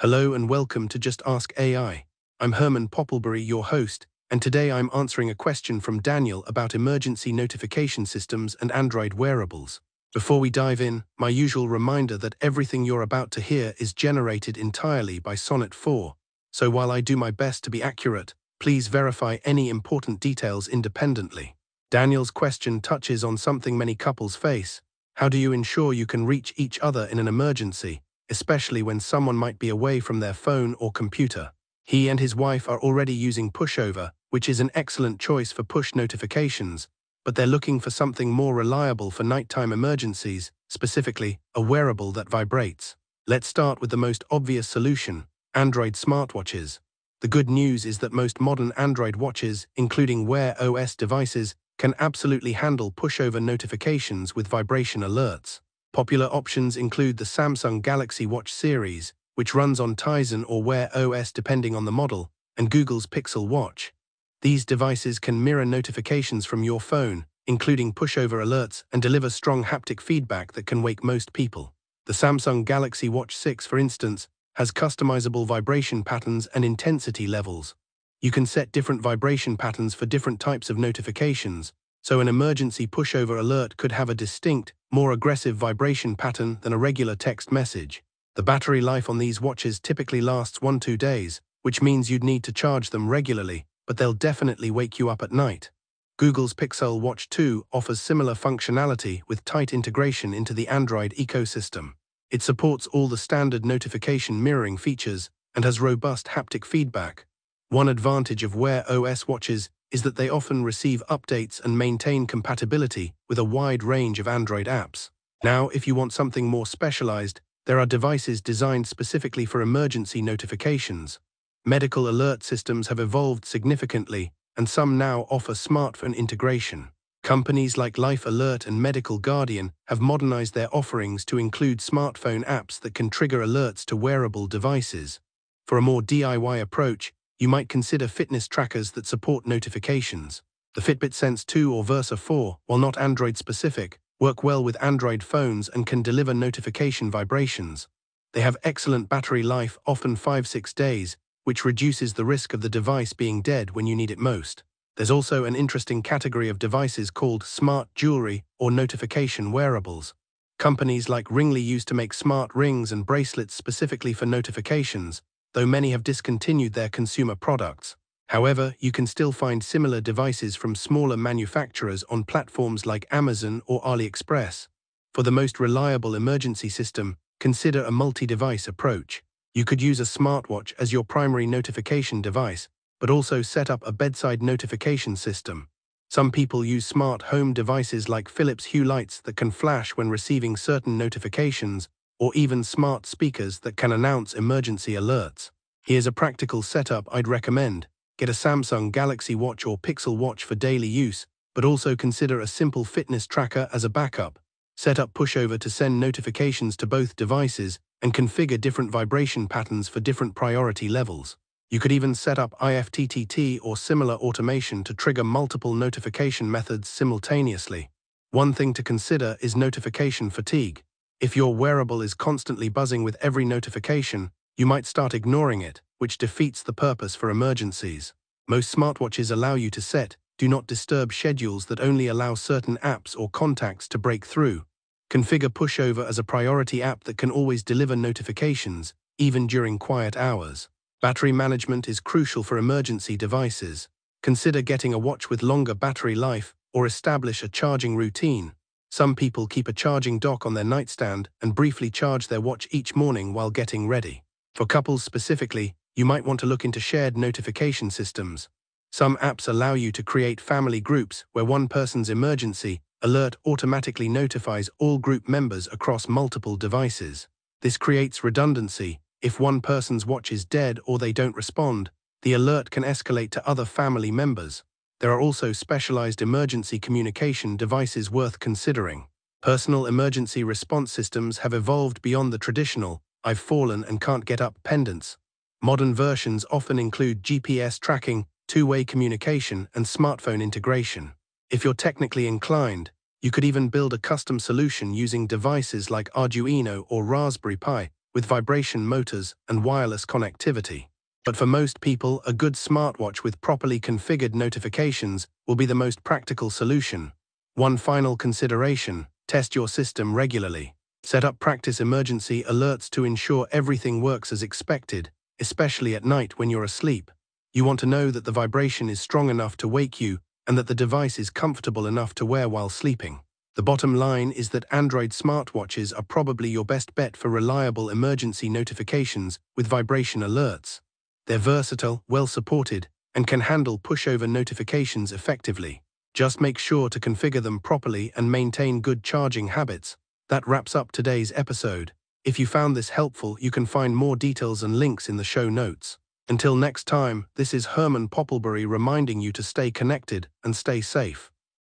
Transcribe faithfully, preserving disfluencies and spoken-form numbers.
Hello and welcome to Just Ask A I. I'm Herman Popplebury, your host, and today I'm answering a question from Daniel about emergency notification systems and Android wearables. Before we dive in, my usual reminder that everything you're about to hear is generated entirely by Sonnet four, so while I do my best to be accurate, please verify any important details independently. Daniel's question touches on something many couples face. How do you ensure you can reach each other in an emergency, especially when someone might be away from their phone or computer? He and his wife are already using Pushover, which is an excellent choice for push notifications, but they're looking for something more reliable for nighttime emergencies, specifically a wearable that vibrates. Let's start with the most obvious solution: Android smartwatches. The good news is that most modern Android watches, including Wear O S devices, can absolutely handle pushover notifications with vibration alerts. Popular options include the Samsung Galaxy Watch series, which runs on Tizen or Wear O S depending on the model, and Google's Pixel Watch. These devices can mirror notifications from your phone, including pushover alerts, and deliver strong haptic feedback that can wake most people. The Samsung Galaxy Watch six, for instance, has customizable vibration patterns and intensity levels. You can set different vibration patterns for different types of notifications, so an emergency pushover alert could have a distinct, more aggressive vibration pattern than a regular text message. The battery life on these watches typically lasts one to two days, which means you'd need to charge them regularly, but they'll definitely wake you up at night. Google's Pixel Watch two offers similar functionality with tight integration into the Android ecosystem. It supports all the standard notification mirroring features and has robust haptic feedback. One advantage of Wear O S watches is that they often receive updates and maintain compatibility with a wide range of Android apps. Now, if you want something more specialized, there are devices designed specifically for emergency notifications. Medical alert systems have evolved significantly, and some now offer smartphone integration. Companies like Life Alert and Medical Guardian have modernized their offerings to include smartphone apps that can trigger alerts to wearable devices. For a more D I Y approach, you might consider fitness trackers that support notifications. The Fitbit Sense two or Versa four, while not Android-specific, work well with Android phones and can deliver notification vibrations. They have excellent battery life, often five to six days, which reduces the risk of the device being dead when you need it most. There's also an interesting category of devices called smart jewelry or notification wearables. Companies like Ringly used to make smart rings and bracelets specifically for notifications, though many have discontinued their consumer products. However, you can still find similar devices from smaller manufacturers on platforms like Amazon or AliExpress. For the most reliable emergency system, consider a multi-device approach. You could use a smartwatch as your primary notification device, but also set up a bedside notification system. Some people use smart home devices like Philips Hue lights that can flash when receiving certain notifications, or even smart speakers that can announce emergency alerts. Here's a practical setup I'd recommend. Get a Samsung Galaxy Watch or Pixel Watch for daily use, but also consider a simple fitness tracker as a backup. Set up Pushover to send notifications to both devices and configure different vibration patterns for different priority levels. You could even set up I F T T T or similar automation to trigger multiple notification methods simultaneously. One thing to consider is notification fatigue. If your wearable is constantly buzzing with every notification, you might start ignoring it, which defeats the purpose for emergencies. Most smartwatches allow you to set do not disturb schedules that only allow certain apps or contacts to break through. Configure Pushover as a priority app that can always deliver notifications, even during quiet hours. Battery management is crucial for emergency devices. Consider getting a watch with longer battery life or establish a charging routine. Some people keep a charging dock on their nightstand and briefly charge their watch each morning while getting ready. For couples specifically, you might want to look into shared notification systems. Some apps allow you to create family groups where one person's emergency alert automatically notifies all group members across multiple devices. This creates redundancy. If one person's watch is dead or they don't respond, the alert can escalate to other family members. There are also specialized emergency communication devices worth considering. Personal emergency response systems have evolved beyond the traditional "I've fallen and can't get up" pendants. Modern versions often include G P S tracking, two-way communication, and smartphone integration. If you're technically inclined, you could even build a custom solution using devices like Arduino or Raspberry Pi, with vibration motors and wireless connectivity. But for most people, a good smartwatch with properly configured notifications will be the most practical solution. One final consideration: test your system regularly. Set up practice emergency alerts to ensure everything works as expected, especially at night when you're asleep. You want to know that the vibration is strong enough to wake you and that the device is comfortable enough to wear while sleeping. The bottom line is that Android smartwatches are probably your best bet for reliable emergency notifications with vibration alerts. They're versatile, well-supported, and can handle pushover notifications effectively. Just make sure to configure them properly and maintain good charging habits. That wraps up today's episode. If you found this helpful, you can find more details and links in the show notes. Until next time, this is Herman Popelbury reminding you to stay connected and stay safe.